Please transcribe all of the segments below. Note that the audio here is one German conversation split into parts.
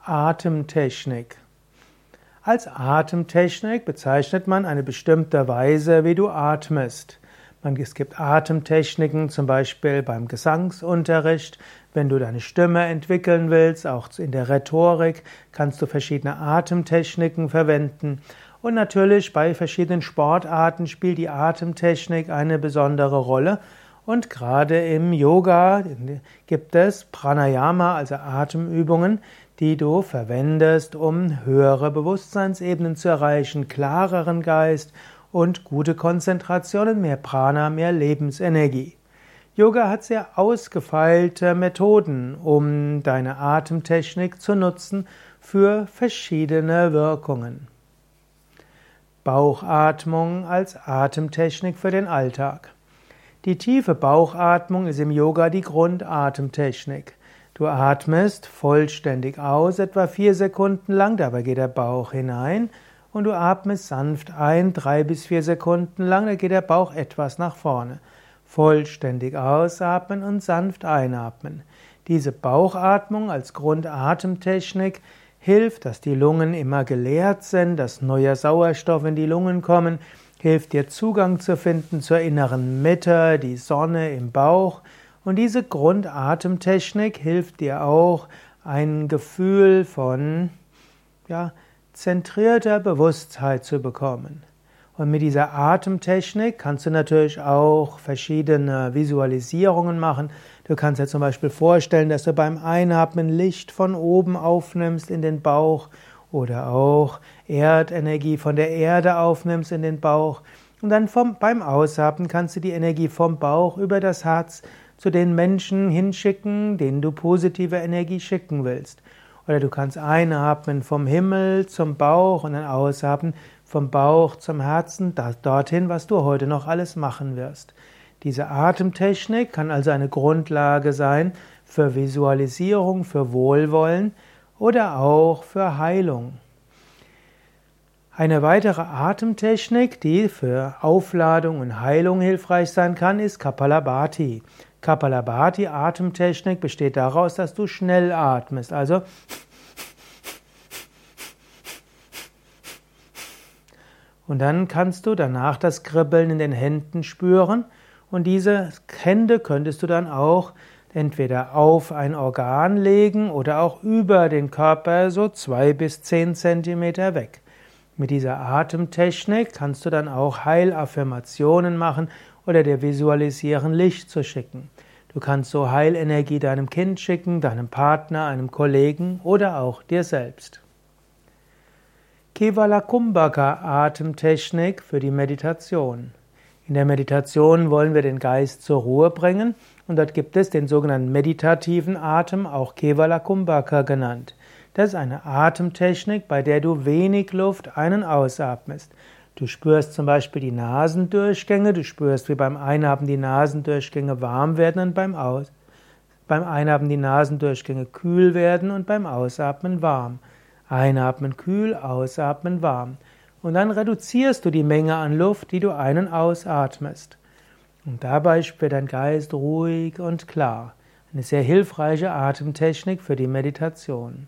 Atemtechnik. Als Atemtechnik bezeichnet man eine bestimmte Weise, wie du atmest. Es gibt Atemtechniken, zum Beispiel beim Gesangsunterricht. Wenn du deine Stimme entwickeln willst, auch in der Rhetorik, kannst du verschiedene Atemtechniken verwenden. Und natürlich bei verschiedenen Sportarten spielt die Atemtechnik eine besondere Rolle. Und gerade im Yoga gibt es Pranayama, also Atemübungen, die du verwendest, um höhere Bewusstseinsebenen zu erreichen, klareren Geist und gute Konzentration und mehr Prana, mehr Lebensenergie. Yoga hat sehr ausgefeilte Methoden, um deine Atemtechnik zu nutzen für verschiedene Wirkungen. Bauchatmung als Atemtechnik für den Alltag. Die tiefe Bauchatmung ist im Yoga die Grundatemtechnik. Du atmest vollständig aus, etwa 4 Sekunden lang, dabei geht der Bauch hinein, und du atmest sanft ein, 3 bis 4 Sekunden lang, da geht der Bauch etwas nach vorne. Vollständig ausatmen und sanft einatmen. Diese Bauchatmung als Grundatemtechnik hilft, dass die Lungen immer geleert sind, dass neuer Sauerstoff in die Lungen kommen, hilft dir Zugang zu finden zur inneren Mitte, die Sonne im Bauch. Und diese Grundatemtechnik hilft dir auch, ein Gefühl von zentrierter Bewusstheit zu bekommen. Und mit dieser Atemtechnik kannst du natürlich auch verschiedene Visualisierungen machen. Du kannst dir zum Beispiel vorstellen, dass du beim Einatmen Licht von oben aufnimmst in den Bauch oder auch Erdenergie von der Erde aufnimmst in den Bauch. Und dann beim Ausatmen kannst du die Energie vom Bauch über das Herz zu den Menschen hinschicken, denen du positive Energie schicken willst. Oder du kannst einatmen vom Himmel zum Bauch und dann ausatmen vom Bauch zum Herzen, dorthin, was du heute noch alles machen wirst. Diese Atemtechnik kann also eine Grundlage sein für Visualisierung, für Wohlwollen oder auch für Heilung. Eine weitere Atemtechnik, die für Aufladung und Heilung hilfreich sein kann, ist Kapalabhati. Kapalabhati-Atemtechnik besteht daraus, dass du schnell atmest, also und dann kannst du danach das Kribbeln in den Händen spüren und diese Hände könntest du dann auch entweder auf ein Organ legen oder auch über den Körper so 2 bis 10 Zentimeter weg. Mit dieser Atemtechnik kannst du dann auch Heilaffirmationen machen oder dir visualisieren, Licht zu schicken. Du kannst so Heilenergie deinem Kind schicken, deinem Partner, einem Kollegen oder auch dir selbst. Kevalabhati Atemtechnik für die Meditation. In der Meditation wollen wir den Geist zur Ruhe bringen und dort gibt es den sogenannten meditativen Atem, auch Kevalabhati genannt. Das ist eine Atemtechnik, bei der du wenig Luft ein- und ausatmest. Du spürst zum Beispiel die Nasendurchgänge, du spürst, wie beim Einatmen die Nasendurchgänge warm werden und beim Einatmen die Nasendurchgänge kühl werden und beim Ausatmen warm. Einatmen kühl, ausatmen warm. Und dann reduzierst du die Menge an Luft, die du ein- und ausatmest. Und dabei wird dein Geist ruhig und klar. Eine sehr hilfreiche Atemtechnik für die Meditation.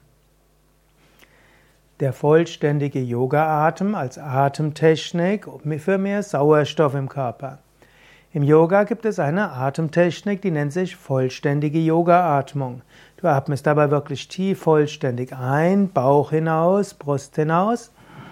Der vollständige Yoga-Atem als Atemtechnik für mehr Sauerstoff im Körper. Im Yoga gibt es eine Atemtechnik, die nennt sich vollständige Yoga-Atmung. Du atmest dabei wirklich tief vollständig ein, Bauch hinaus, Brust hinaus.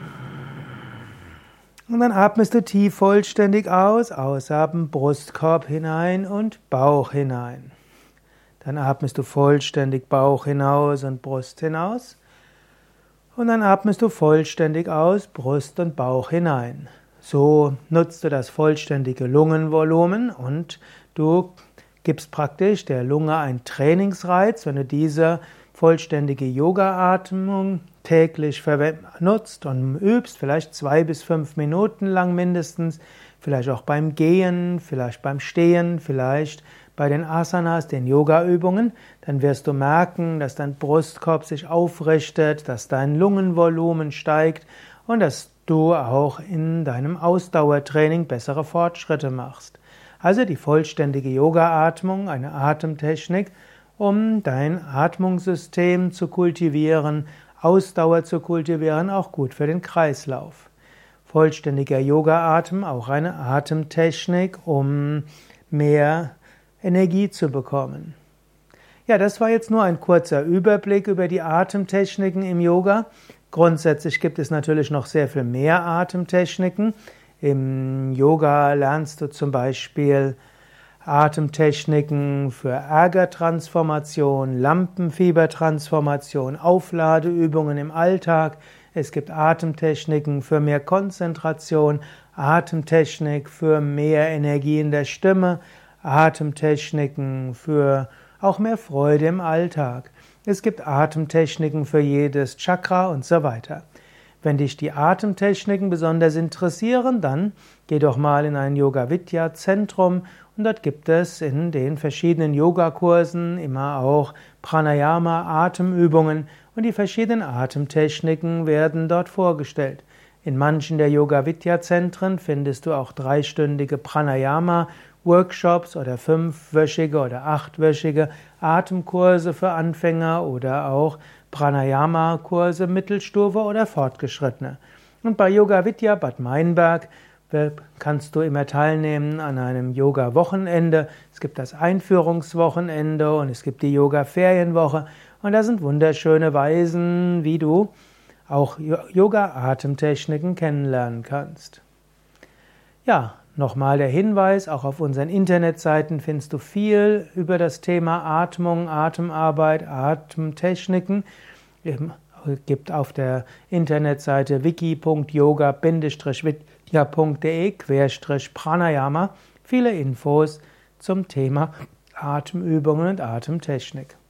Und dann atmest du tief vollständig aus, ausatmen, Brustkorb hinein und Bauch hinein. Dann atmest du vollständig Bauch hinaus und Brust hinaus. Und dann atmest du vollständig aus, Brust und Bauch hinein. So nutzt du das vollständige Lungenvolumen und du gibst praktisch der Lunge einen Trainingsreiz, wenn du diese vollständige Yoga-Atmung täglich nutzt und übst, vielleicht 2 bis 5 Minuten lang mindestens, vielleicht auch beim Gehen, vielleicht beim Stehen, vielleicht bei den Asanas, den Yoga-Übungen, dann wirst du merken, dass dein Brustkorb sich aufrichtet, dass dein Lungenvolumen steigt und dass du auch in deinem Ausdauertraining bessere Fortschritte machst. Also die vollständige Yoga-Atmung, eine Atemtechnik, um dein Atmungssystem zu kultivieren, Ausdauer zu kultivieren, auch gut für den Kreislauf. Vollständiger Yoga-Atem, auch eine Atemtechnik, um mehr Energie zu bekommen. Ja, das war jetzt nur ein kurzer Überblick über die Atemtechniken im Yoga. Grundsätzlich gibt es natürlich noch sehr viel mehr Atemtechniken. Im Yoga lernst du zum Beispiel Atemtechniken für Ärgertransformation, Lampenfiebertransformation, Aufladeübungen im Alltag. Es gibt Atemtechniken für mehr Konzentration, Atemtechnik für mehr Energie in der Stimme, Atemtechniken für auch mehr Freude im Alltag. Es gibt Atemtechniken für jedes Chakra und so weiter. Wenn dich die Atemtechniken besonders interessieren, dann geh doch mal in ein Yoga-Vidya-Zentrum und dort gibt es in den verschiedenen Yogakursen immer auch Pranayama-Atemübungen und die verschiedenen Atemtechniken werden dort vorgestellt. In manchen der Yoga-Vidya-Zentren findest du auch 3-stündige Pranayama-Workshops oder 5-wöchige oder 8-wöchige Atemkurse für Anfänger oder auch Pranayama-Kurse Mittelstufe oder Fortgeschrittene. Und bei Yoga Vidya Bad Meinberg kannst du immer teilnehmen an einem Yoga-Wochenende. Es gibt das Einführungswochenende und es gibt die Yoga-Ferienwoche. Und da sind wunderschöne Weisen, wie du auch Yoga-Atemtechniken kennenlernen kannst. Ja, nochmal der Hinweis, auch auf unseren Internetseiten findest du viel über das Thema Atmung, Atemarbeit, Atemtechniken. Es gibt auf der Internetseite wiki.yoga-vidya.de/Pranayama viele Infos zum Thema Atemübungen und Atemtechnik.